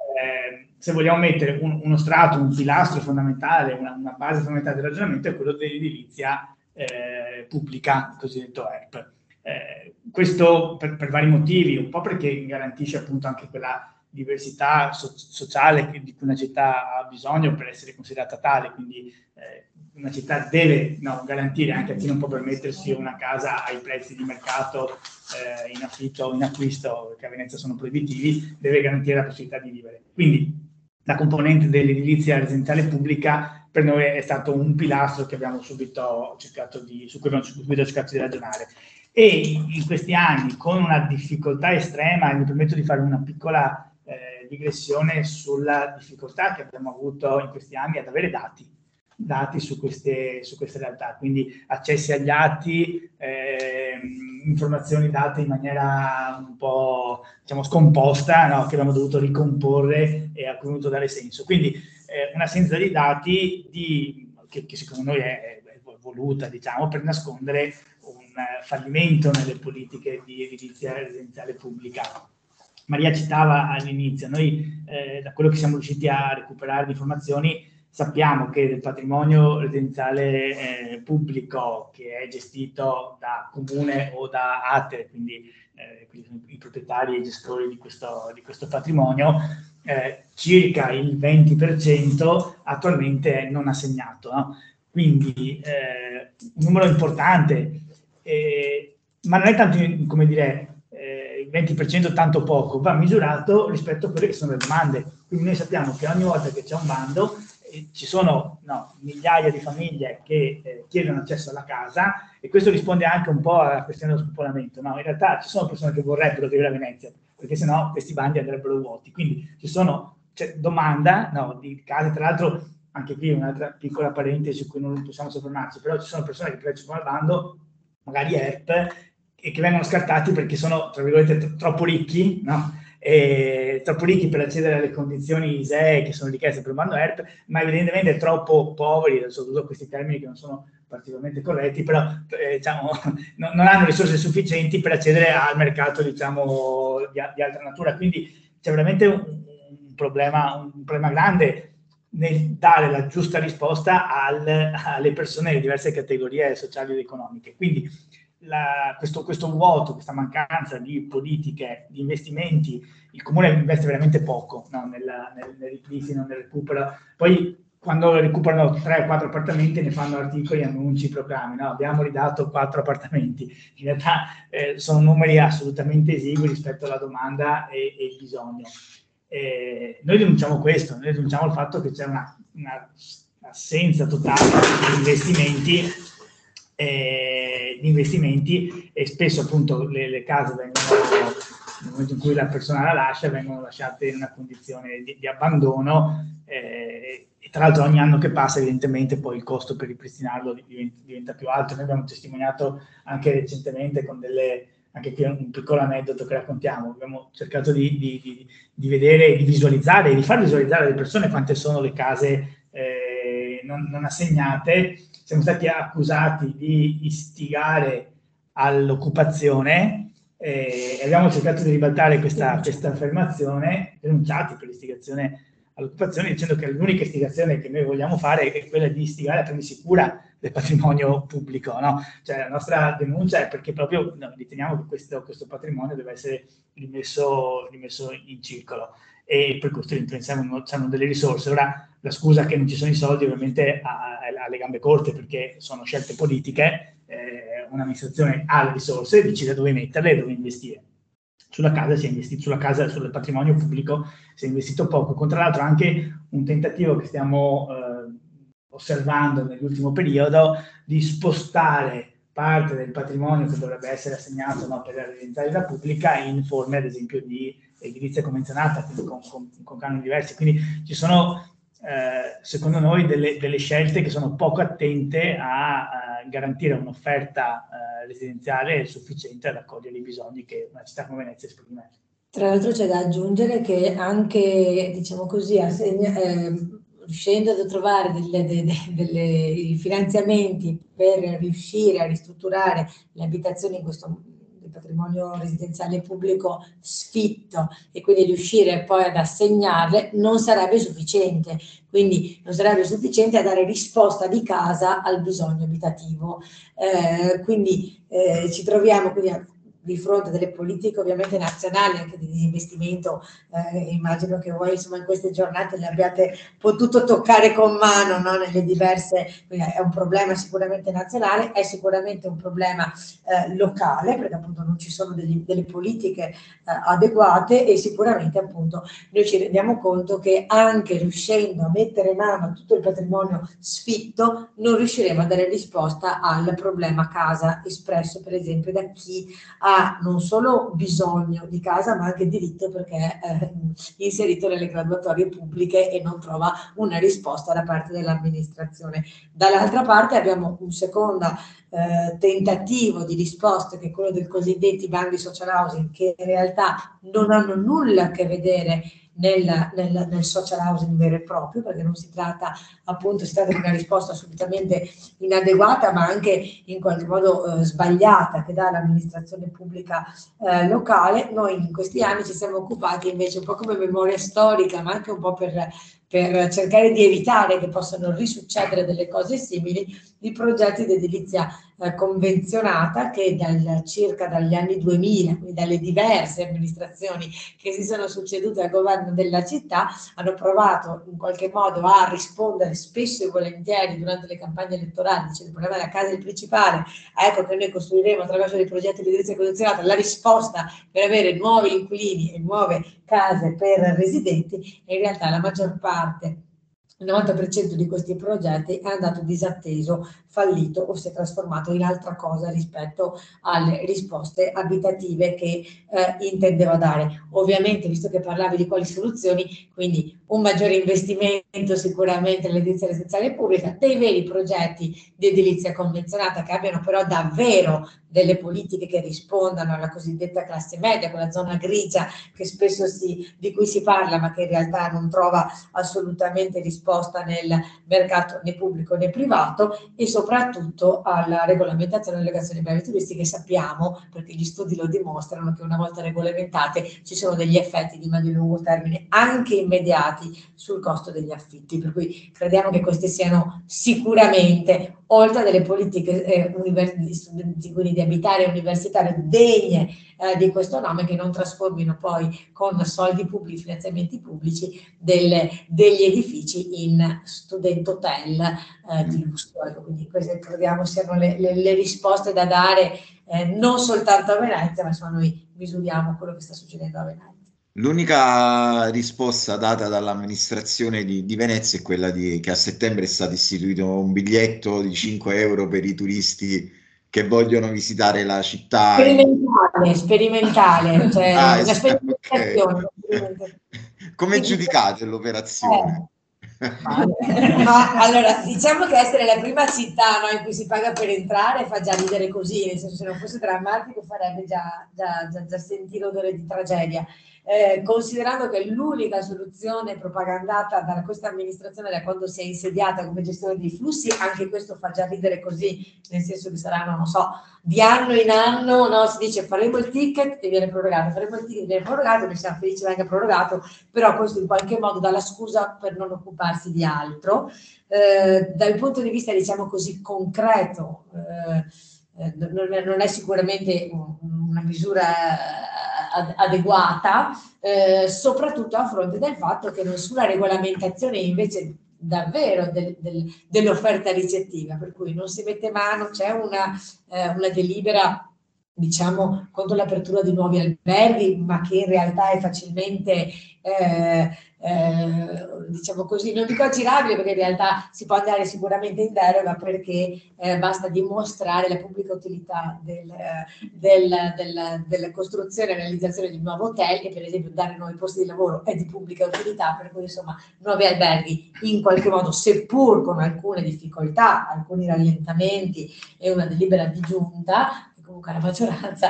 eh, se vogliamo mettere un, uno strato, un pilastro fondamentale, una, una base fondamentale del ragionamento è quello dell'edilizia eh, pubblica, il cosiddetto E R P. Eh, questo per, per vari motivi, un po' perché garantisce appunto anche quella diversità so- sociale di cui una città ha bisogno per essere considerata tale, quindi eh, una città deve no, garantire anche a chi non può permettersi una casa ai prezzi di mercato eh, in affitto o in acquisto, che a Venezia sono proibitivi, deve garantire la possibilità di vivere. Quindi la componente dell'edilizia residenziale pubblica per noi è stato un pilastro che abbiamo subito cercato di, su cui abbiamo subito cercato di ragionare. E in questi anni, con una difficoltà estrema, mi permetto di fare una piccola eh, digressione sulla difficoltà che abbiamo avuto in questi anni ad avere dati, dati su queste, su queste realtà, quindi accessi agli atti, eh, informazioni date in maniera un po' diciamo scomposta, no? Che abbiamo dovuto ricomporre e a cui abbiamo dovuto dare senso. Quindi eh, un'assenza di dati di, che, che secondo noi è, è voluta, diciamo, per nascondere un fallimento nelle politiche di edilizia residenziale pubblica. Maria citava all'inizio, noi eh, da quello che siamo riusciti a recuperare di informazioni sappiamo che del patrimonio residenziale eh, pubblico che è gestito da comune o da A T E, quindi, eh, quindi i proprietari e i gestori di questo, di questo patrimonio, eh, circa il venti per cento attualmente è non assegnato, no? Quindi eh, un numero importante. Eh, ma non è tanto, come dire, eh, il venti per cento tanto poco, va misurato rispetto a quelle che sono le domande. Quindi noi sappiamo che ogni volta che c'è un bando eh, ci sono no, migliaia di famiglie che eh, chiedono accesso alla casa, e questo risponde anche un po' alla questione dello spopolamento. No? In realtà ci sono persone che vorrebbero vivere a Venezia, perché sennò questi bandi andrebbero vuoti. Quindi ci sono, c'è domanda no, di case, tra l'altro anche qui un'altra piccola parentesi su cui non possiamo soffermarci, però ci sono persone che partecipano al bando, magari E R P, e che vengono scartati perché sono, tra virgolette, t- troppo ricchi, no? E, troppo ricchi per accedere alle condizioni I S E E che sono richieste per il bando E R P, ma evidentemente troppo poveri, adesso uso questi termini che non sono particolarmente corretti, però eh, diciamo, non, non hanno risorse sufficienti per accedere al mercato, diciamo, di, di altra natura. Quindi c'è veramente un, un, problema, un problema grande nel dare la giusta risposta al, alle persone di diverse categorie sociali ed economiche. Quindi la, questo, questo vuoto, questa mancanza di politiche, di investimenti, il Comune investe veramente poco no? nel, nel, nel ripristino, nel recupero. Poi quando recuperano tre o quattro appartamenti ne fanno articoli, annunci, proclami. No? Abbiamo ridato quattro appartamenti. In realtà eh, sono numeri assolutamente esigui rispetto alla domanda e, e il bisogno. Eh, noi denunciamo questo, noi denunciamo il fatto che c'è una, una assenza totale di investimenti, eh, di investimenti e spesso appunto le, le case vengono, nel momento in cui la persona la lascia, vengono lasciate in una condizione di, di abbandono, eh, e tra l'altro ogni anno che passa evidentemente poi il costo per ripristinarlo diventa, diventa più alto. Noi abbiamo testimoniato anche recentemente con delle, anche qui un piccolo aneddoto che raccontiamo, abbiamo cercato di, di, di, di vedere, di visualizzare, di far visualizzare alle persone quante sono le case eh, non, non assegnate. Siamo stati accusati di istigare all'occupazione e abbiamo cercato di ribaltare questa, questa affermazione, denunciati per l'istigazione all'occupazione, dicendo che l'unica istigazione che noi vogliamo fare è quella di istigare a prendersi cura del patrimonio pubblico, no? Cioè la nostra denuncia è perché proprio no, riteniamo che questo, questo patrimonio deve essere rimesso, rimesso in circolo e per questo riteniamo che hanno delle risorse. Ora la scusa che non ci sono i soldi ovviamente ha, ha le gambe corte perché sono scelte politiche, eh, un'amministrazione ha le risorse, decide dove metterle e dove investire. Sulla casa si è investito, sulla casa, sul patrimonio pubblico si è investito poco, con tra l'altro anche un tentativo che stiamo eh, osservando nell'ultimo periodo di spostare parte del patrimonio che dovrebbe essere assegnato, no, per la residenzialità pubblica in forme ad esempio di edilizia convenzionata, quindi con, con, con canoni diversi. Quindi ci sono eh, secondo noi delle, delle scelte che sono poco attente a, a garantire un'offerta eh, residenziale sufficiente ad accogliere i bisogni che una città come Venezia esprime. Tra l'altro c'è da aggiungere che anche, diciamo così, assegna, eh, riuscendo a trovare delle, delle, delle finanziamenti per riuscire a ristrutturare le abitazioni in questo del patrimonio residenziale pubblico sfitto e quindi riuscire poi ad assegnarle, non sarebbe sufficiente. Quindi non sarebbe sufficiente a dare risposta di casa al bisogno abitativo. Eh, quindi eh, ci troviamo quindi a di fronte a delle politiche ovviamente nazionali, anche di disinvestimento, eh, immagino che voi insomma in queste giornate le abbiate potuto toccare con mano, no? Nelle diverse, quindi è un problema sicuramente nazionale, è sicuramente un problema eh, locale, perché appunto non ci sono degli, delle politiche eh, adeguate e sicuramente appunto noi ci rendiamo conto che anche riuscendo a mettere mano a tutto il patrimonio sfitto non riusciremo a dare risposta al problema casa espresso per esempio da chi ha non solo bisogno di casa ma anche diritto perché è eh, inserito nelle graduatorie pubbliche e non trova una risposta da parte dell'amministrazione. Dall'altra parte abbiamo un secondo eh, tentativo di risposta che è quello dei cosiddetti bandi social housing che in realtà non hanno nulla a che vedere Nel, nel, nel social housing vero e proprio, perché non si tratta appunto, si tratta di una risposta assolutamente inadeguata ma anche in qualche modo eh, sbagliata che dà l'amministrazione pubblica eh, locale. Noi in questi anni ci siamo occupati invece un po' come memoria storica ma anche un po' per, per cercare di evitare che possano risuccedere delle cose simili di progetti di edilizia eh, convenzionata che dal, circa dagli anni duemila, quindi dalle diverse amministrazioni che si sono succedute al governo della città, hanno provato in qualche modo a rispondere spesso e volentieri durante le campagne elettorali, dicendo il problema della casa è il principale, ecco che noi costruiremo attraverso dei progetti di edilizia condizionata la risposta per avere nuovi inquilini e nuove case per residenti, e in realtà la maggior parte, il novanta per cento di questi progetti è andato disatteso, fallito o si è trasformato in altra cosa rispetto alle risposte abitative che eh, intendeva dare. Ovviamente, visto che parlavi di quali soluzioni, quindi un maggiore investimento sicuramente nell'edilizia residenziale pubblica, dei veri progetti di edilizia convenzionata che abbiano però davvero delle politiche che rispondano alla cosiddetta classe media, quella zona grigia che spesso si, di cui si parla ma che in realtà non trova assolutamente risposta nel mercato né pubblico né privato, e soprattutto alla regolamentazione delle legazioni brevi turistiche. Sappiamo, perché gli studi lo dimostrano, che una volta regolamentate ci sono degli effetti di medio e lungo termine anche immediati sul costo degli affitti, per cui crediamo che queste siano sicuramente, oltre a delle politiche eh, universi- quindi di abitare universitarie degne eh, di questo nome, che non trasformino poi con soldi pubblici, finanziamenti pubblici, delle, degli edifici in student hotel eh, di lusso. Quindi queste crediamo siano le, le, le risposte da dare eh, non soltanto a Venezia, ma insomma noi misuriamo quello che sta succedendo a Venezia. L'unica risposta data dall'amministrazione di, di Venezia è quella di, che a settembre è stato istituito un biglietto di cinque euro per i turisti che vogliono visitare la città. Sperimentale, sperimentale, cioè Ah, una esatto, sperimentazione. ok. Come giudicate l'operazione? Eh, ma allora, diciamo che essere la prima città, no, in cui si paga per entrare fa già ridere così, nel senso, se non fosse drammatico farebbe già, già, già, già sentire odore di tragedia. Eh, considerando che l'unica soluzione propagandata da questa amministrazione da quando si è insediata come gestione dei flussi, anche questo fa già ridere così, nel senso che saranno, non so, di anno in anno, no, si dice faremo il ticket e viene prorogato, faremo il ticket e viene prorogato, noi siamo felici che venga prorogato, però questo in qualche modo dà la scusa per non occuparsi di altro. Eh, dal punto di vista, diciamo così, concreto, eh, non, è, non è sicuramente una misura adeguata, eh, soprattutto a fronte del fatto che nessuna regolamentazione invece davvero del, del, dell'offerta ricettiva, per cui non si mette mano, c'è una, eh, una delibera, diciamo, contro l'apertura di nuovi alberghi, ma che in realtà è facilmente eh, eh, diciamo così, non dico aggirabile, perché in realtà si può andare sicuramente in deroga, perché eh, basta dimostrare la pubblica utilità del, del, del, della costruzione e realizzazione di un nuovo hotel, e per esempio dare nuovi posti di lavoro è di pubblica utilità, per cui insomma nuovi alberghi in qualche modo, seppur con alcune difficoltà, alcuni rallentamenti e una delibera di giunta, comunque la maggioranza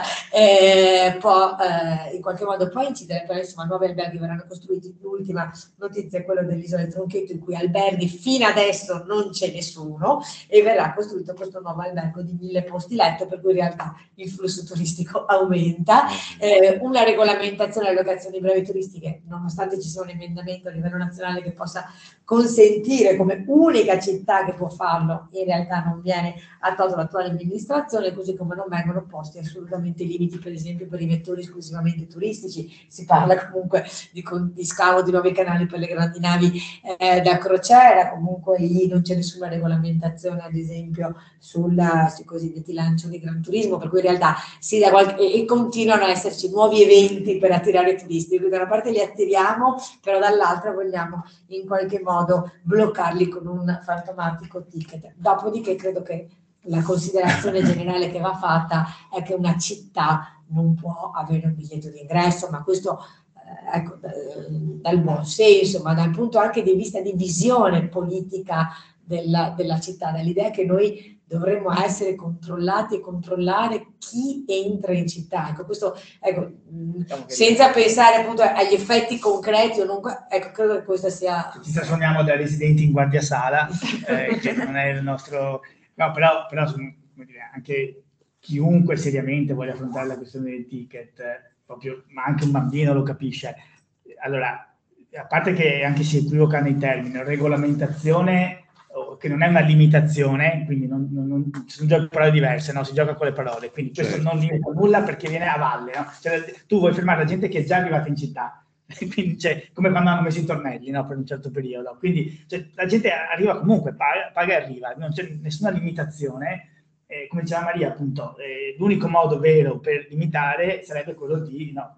eh, può eh, in qualche modo può incidere, però insomma nuovi alberghi verranno costruiti. L'ultima notizia è quella dell'isola del Tronchetto, in cui alberghi fino adesso non c'è nessuno, e verrà costruito questo nuovo albergo di mille posti letto, per cui in realtà il flusso turistico aumenta. Eh, una regolamentazione alle locazioni brevi turistiche, nonostante ci sia un emendamento a livello nazionale che possa consentire come unica città che può farlo, in realtà non viene attuato l'attuale amministrazione, così come non vengono posti assolutamente limiti, per esempio per i vettori esclusivamente turistici. Si parla comunque di, di scavo di nuovi canali per le grandi navi eh, da crociera, comunque lì non c'è nessuna regolamentazione, ad esempio sulla, sui cosiddetti lanci di gran turismo, per cui in realtà sì, da qualche, e, e continuano a esserci nuovi eventi per attirare turisti, quindi da una parte li attiriamo, però dall'altra vogliamo in qualche modo bloccarli con un fantomatico ticket. Dopodiché credo che la considerazione generale che va fatta è che una città non può avere un biglietto di ingresso, ma questo eh, ecco, dal buon senso, ma dal punto anche di vista di visione politica della, della città, dall'idea che noi dovremmo essere controllati e controllare chi entra in città. Ecco, questo, ecco, diciamo senza pensare appunto agli effetti concreti o non, ecco, credo che questa sia... Ci trasformiamo da residenti in guardia sala, eh, che non è il nostro... No, però, però come dire, anche chiunque seriamente voglia affrontare la questione del ticket, eh, proprio, ma anche un bambino lo capisce. Allora, a parte che anche si equivoca nei termini, regolamentazione, che non è una limitazione, quindi non, non, non, sono giochi parole diverse, no? Si gioca con le parole, quindi questo certo. Non limita nulla perché viene a valle, no? Cioè, tu vuoi fermare la gente che è già arrivata in città, quindi, cioè, come quando hanno messo i tornelli, no? Per un certo periodo, quindi cioè, la gente arriva comunque, paga, paga e arriva, non c'è nessuna limitazione. Eh, come diceva Maria, appunto, eh, l'unico modo vero per limitare sarebbe quello di no,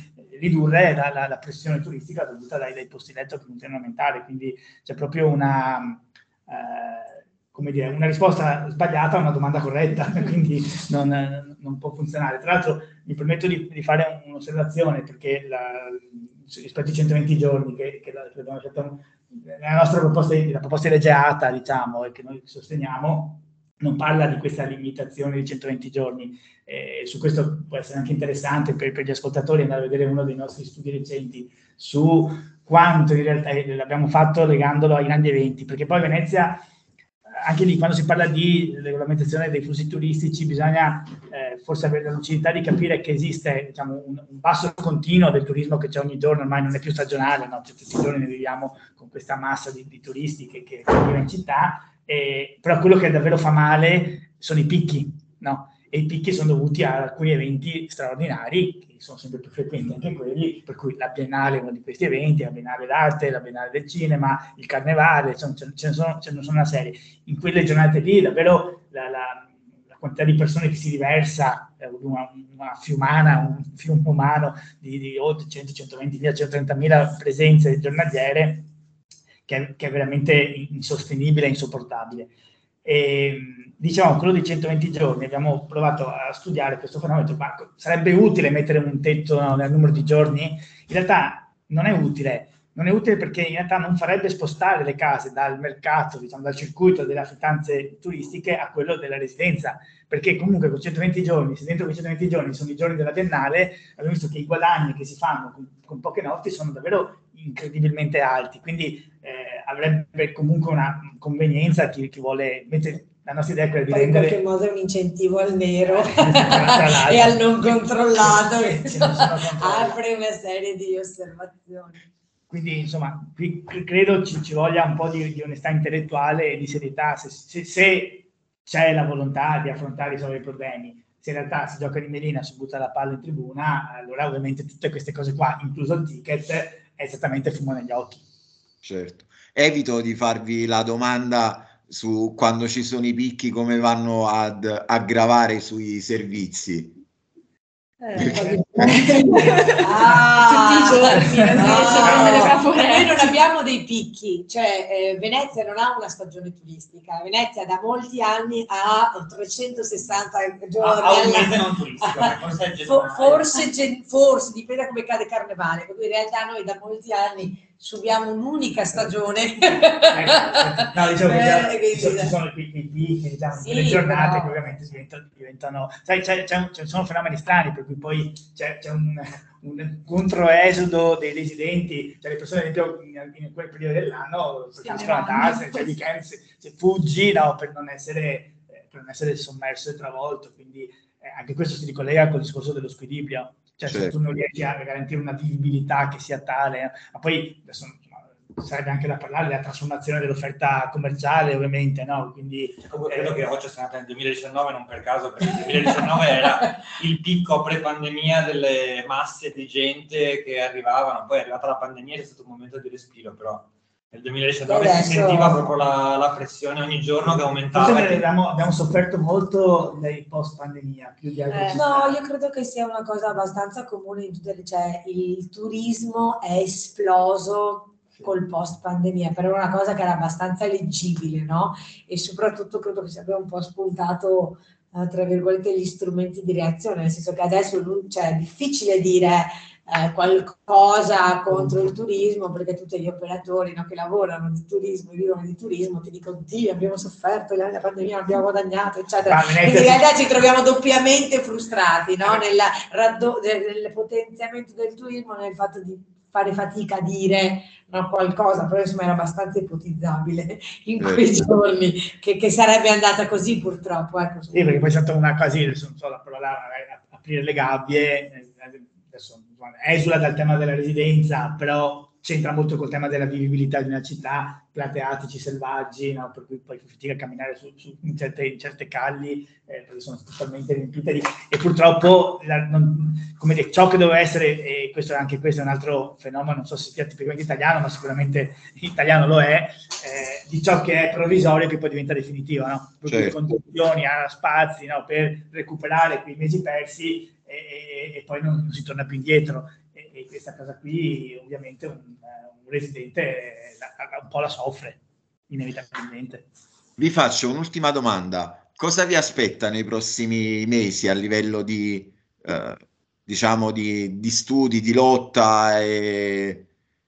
ridurre la, la, la pressione turistica dovuta dai, dai posti letto che continuano a aumentare, quindi c'è proprio una, eh, come dire, una risposta sbagliata a una domanda corretta, quindi non, non può funzionare. Tra l'altro mi permetto di, di fare un'osservazione, perché la, rispetto ai centoventi giorni che, che, la, che abbiamo fatto nella nostra proposta, la proposta di legge A T A, diciamo, e che noi sosteniamo, non parla di questa limitazione di centoventi giorni. Eh, su questo può essere anche interessante per, per gli ascoltatori andare a vedere uno dei nostri studi recenti su quanto in realtà l'abbiamo fatto legandolo ai grandi eventi, perché poi Venezia, anche lì quando si parla di regolamentazione dei flussi turistici, bisogna eh, forse avere la lucidità di capire che esiste, diciamo, un, un passo continuo del turismo che c'è ogni giorno, ormai non è più stagionale, no? Cioè, tutti i giorni ne viviamo con questa massa di, di turisti che, che arriva in città. Eh, però quello che davvero fa male sono i picchi, no? E i picchi sono dovuti a alcuni eventi straordinari, che sono sempre più frequenti anche quelli, per cui la Biennale è uno di questi eventi, la Biennale d'arte, la Biennale del cinema, il Carnevale, insomma, ce, ce, ne sono, ce ne sono una serie. In quelle giornate lì davvero la, la, la quantità di persone che si riversa, eh, una, una fiumana, un fiume umano di, di cento, centoventimila, centotrentamila presenze giornaliere, che è, che è veramente insostenibile e insopportabile. E, diciamo, quello di centoventi giorni, abbiamo provato a studiare questo fenomeno, ma sarebbe utile mettere un tetto, no, nel numero di giorni? In realtà non è utile. Non è utile perché in realtà non farebbe spostare le case dal mercato, diciamo, dal circuito delle affittanze turistiche a quello della residenza, perché comunque con centoventi giorni, se dentro quei centoventi giorni sono i giorni della biennale, abbiamo visto che i guadagni che si fanno con, con poche notti sono davvero incredibilmente alti, quindi eh, avrebbe comunque una convenienza a chi, chi vuole mettere. La nostra idea è quella di Poi rendere... in qualche modo è un incentivo al nero e al non controllato, che apre una serie di osservazioni. Quindi, insomma, qui credo ci, ci voglia un po' di, di onestà intellettuale e di serietà. Se, se, se c'è la volontà di affrontare e risolvere i problemi, se in realtà si gioca di melina, si butta la palla in tribuna, allora ovviamente tutte queste cose qua, incluso il ticket, è esattamente fumo negli occhi. Certo. Evito di farvi la domanda su quando ci sono i picchi, come vanno ad aggravare sui servizi. Eh, ah, tutti i giorni, no, no, noi non abbiamo dei picchi, cioè eh, Venezia non ha una stagione turistica, Venezia da molti anni ha trecentosessanta giorni, ha un mese non turistico, forse, for, forse, forse dipende come cade Carnevale, in realtà noi da molti anni subiamo un'unica stagione. No, diciamo che eh, ci sono i picchi, diciamo, sì, le giornate però... che ovviamente diventano, diventano sai, c'è, c'è un, ci sono fenomeni strani, per cui poi c'è, c'è un, un controesodo dei residenti, cioè le persone, ad esempio, in, in quel periodo dell'anno cascano a tasse, cioè weekend, se, se fuggi, no, per non essere, per non essere sommerso e travolto, quindi eh, anche questo si ricollega col discorso dello squilibrio. Cioè, certo. Se tu non riesci a garantire una vivibilità che sia tale, ma poi adesso, sarebbe anche da parlare della trasformazione dell'offerta commerciale, ovviamente, no? Quindi comunque credo eh, che Occhio sia nata nel duemiladiciannove, non per caso, perché il duemiladiciannove era il picco pre-pandemia delle masse di gente che arrivavano, poi è arrivata la pandemia ed è stato un momento di respiro, però nel duemiladiciannove adesso... si sentiva proprio la, la pressione ogni giorno che aumentava. Che... Abbiamo, abbiamo sofferto molto dei post-pandemia, più di altre eh, No, io credo che sia una cosa abbastanza comune in tutte le... Cioè, il turismo è esploso col post pandemia, però è una cosa che era abbastanza leggibile, no? E soprattutto credo che si abbia un po' spuntato, eh, tra virgolette, gli strumenti di reazione, nel senso che adesso cioè, è difficile dire eh, qualcosa contro il turismo, perché tutti gli operatori, no, che lavorano di turismo, vivono di turismo, ti dicono oddio, abbiamo sofferto, la pandemia abbiamo guadagnato, eccetera. Quindi in realtà ci troviamo doppiamente frustrati, no? Nel, raddo- nel potenziamento del turismo, nel fatto di fare fatica a dire no, qualcosa, però insomma era abbastanza ipotizzabile in quei giorni che, che sarebbe andata così, purtroppo. Ecco, sì, perché poi c'è stata una quasi, adesso non so la parola, aprire le gabbie, adesso esula dal tema della residenza, però c'entra molto col tema della vivibilità di una città, plateatici selvaggi, no? Per cui poi fai fatica a camminare su, su, in, certe, in certe calli, eh, perché sono totalmente riempite di... E purtroppo, la, non, come dire, ciò che doveva essere, e questo è anche questo è un altro fenomeno, non so se sia tipicamente italiano, ma sicuramente italiano lo è, eh, di ciò che è provvisorio che poi diventa definitivo, no? Per cui certo. Condizioni a spazi, no? Per recuperare quei mesi persi e, e, e poi non, non si torna più indietro. E questa cosa qui ovviamente un, un residente la, un po' la soffre inevitabilmente. Vi faccio un'ultima domanda: cosa vi aspetta nei prossimi mesi a livello di eh, diciamo di, di studi, di lotta e...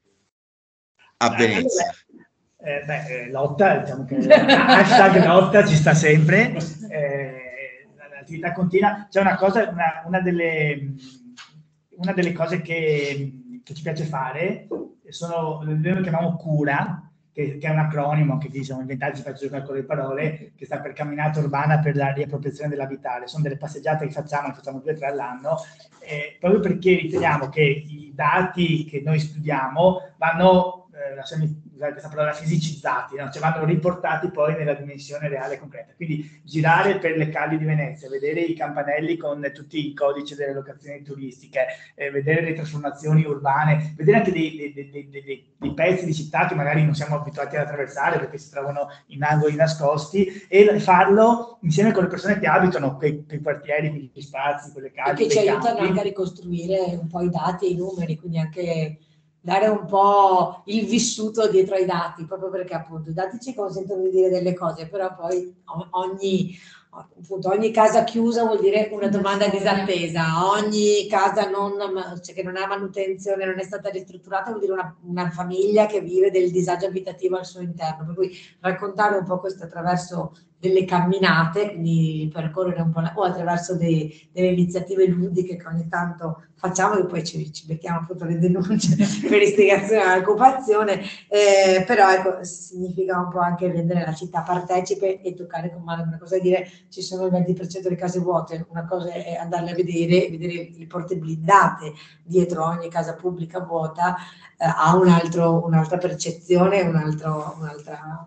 a Venezia? Allora, eh, beh, lotta, diciamo che hashtag lotta ci sta sempre, eh, l'attività continua. C'è una cosa, una, una delle Una delle cose che, che ci piace fare sono, noi lo chiamiamo cura, che, che è un acronimo che diciamo inventati, ci faccio giocare con le parole, che sta per camminata urbana per la riappropriazione dell'abitare. Sono delle passeggiate che facciamo, che facciamo due o tre all'anno, eh, proprio perché riteniamo che i dati che noi studiamo vanno eh, lasciami usare questa parola, fisicizzati, no? Cioè vanno riportati poi nella dimensione reale e concreta. Quindi girare per le calli di Venezia, vedere i campanelli con tutti i codici delle locazioni turistiche, eh, vedere le trasformazioni urbane, vedere anche dei, dei, dei, dei, dei pezzi di città che magari non siamo abituati ad attraversare perché si trovano in angoli nascosti, e farlo insieme con le persone che abitano quei, quei quartieri, quegli spazi, quelle calli. E che ci aiutano campi. anche a ricostruire un po' i dati e i numeri, quindi anche dare un po' il vissuto dietro ai dati, proprio perché appunto i dati ci consentono di dire delle cose, però poi ogni, appunto, ogni casa chiusa vuol dire una domanda disattesa, ogni casa non, cioè, che non ha manutenzione, non è stata ristrutturata, vuol dire una, una famiglia che vive del disagio abitativo al suo interno, per cui raccontare un po' questo attraverso delle camminate, quindi percorrere un po' la, o attraverso dei, delle iniziative ludiche che ogni tanto facciamo, e poi ci, ci becchiamo appunto le denunce per istigazione all'occupazione, eh, però ecco, significa un po' anche rendere la città partecipe e toccare con mano. Una cosa è dire ci sono il venti per cento delle case vuote, una cosa è andarle a vedere, vedere le porte blindate dietro ogni casa pubblica vuota, eh, ha un altro, un'altra percezione, un altro, un'altra...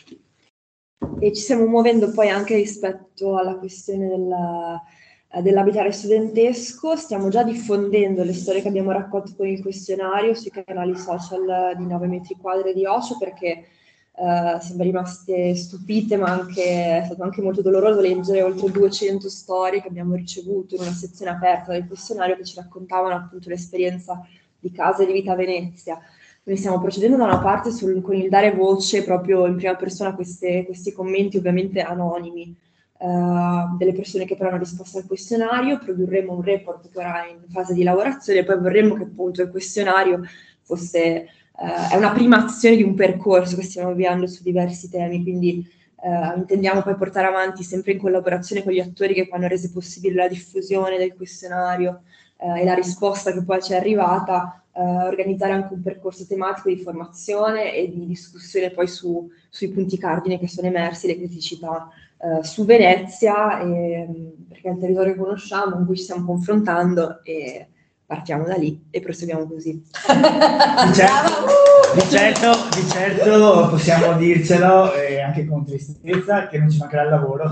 E ci stiamo muovendo poi anche rispetto alla questione della, eh, dell'abitare studentesco. Stiamo già diffondendo le storie che abbiamo raccolto con il questionario sui canali social di nove metri quadri di Osho, perché eh, siamo rimaste stupite, ma anche, è stato anche molto doloroso leggere oltre duecento storie che abbiamo ricevuto in una sezione aperta del questionario che ci raccontavano appunto l'esperienza di casa e di vita a Venezia. Quindi stiamo procedendo da una parte sul, con il dare voce proprio in prima persona a queste, questi commenti, ovviamente anonimi, uh, delle persone che però hanno risposto al questionario. Produrremo un report che ora è in fase di lavorazione e poi vorremmo che appunto il questionario fosse uh, è una prima azione di un percorso che stiamo avviando su diversi temi, quindi uh, intendiamo poi portare avanti, sempre in collaborazione con gli attori che hanno reso possibile la diffusione del questionario uh, e la risposta che poi ci è arrivata, Uh, organizzare anche un percorso tematico di formazione e di discussione poi su, sui punti cardine che sono emersi, le criticità uh, su Venezia, e, perché è il territorio che conosciamo, in cui ci stiamo confrontando, e partiamo da lì e proseguiamo così. Di certo, di certo, di certo possiamo dircelo, eh, anche con tristezza, che non ci mancherà il lavoro.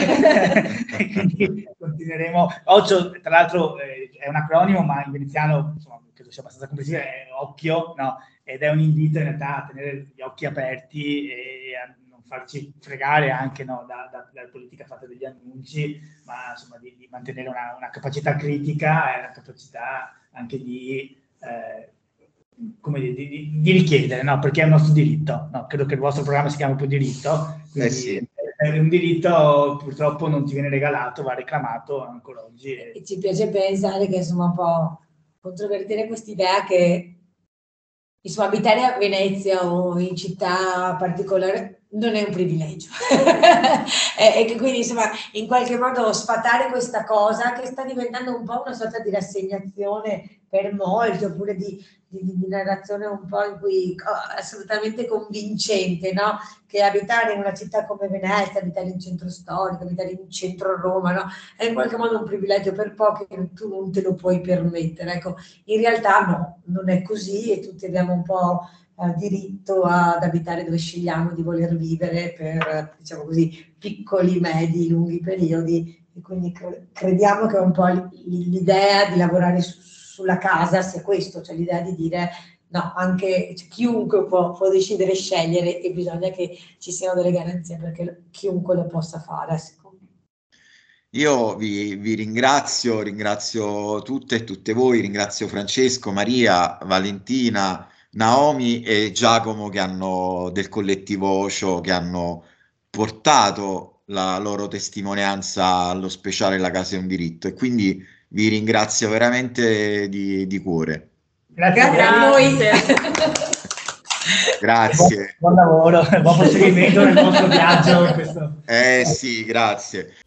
Quindi continueremo. Occhio, tra l'altro, eh, è un acronimo, ma in veneziano, insomma, credo sia abbastanza comprensivo, è occhio, no? Ed è un invito in realtà a tenere gli occhi aperti e a non farci fregare anche, no, da, da, dalla politica fatta degli annunci, ma insomma di, di mantenere una, una capacità critica e una capacità anche di, eh, come dire, di, di, di richiedere, no? Perché è un nostro diritto. No? Credo che il vostro programma si chiama poi diritto, quindi eh sì. È un diritto, purtroppo non ti viene regalato, va reclamato ancora oggi. E, e ci piace pensare che insomma un po' controvertire quest'idea che insomma abitare a Venezia o in città particolare non è un privilegio e, e che quindi insomma in qualche modo sfatare questa cosa che sta diventando un po' una sorta di rassegnazione per molti, oppure di, di, di narrazione un po' in cui oh, assolutamente convincente, no? Che abitare in una città come Venezia, abitare in centro storico, abitare in centro Roma, no? È in qualche modo un privilegio per pochi che tu non te lo puoi permettere. Ecco, in realtà no, non è così e tutti abbiamo un po' eh, diritto ad abitare dove scegliamo di voler vivere per, diciamo così, piccoli, medi, lunghi periodi, e quindi cre- crediamo che un po' l'idea di lavorare su, sulla casa sia questo, cioè l'idea di dire no, anche cioè, chiunque può, può decidere e scegliere, e bisogna che ci siano delle garanzie perché chiunque lo possa fare, secondo me. Io vi, vi ringrazio, ringrazio tutte e tutte voi, ringrazio Francesco, Maria, Valentina, Naomi e Giacomo che hanno, del collettivo Osho, che hanno portato la loro testimonianza allo speciale La Casa è un diritto, e quindi vi ringrazio veramente di, di cuore. Grazie, Grazie a voi. Grazie. Buon, buon lavoro, buon proseguimento nel vostro viaggio. Questo... Eh sì, grazie.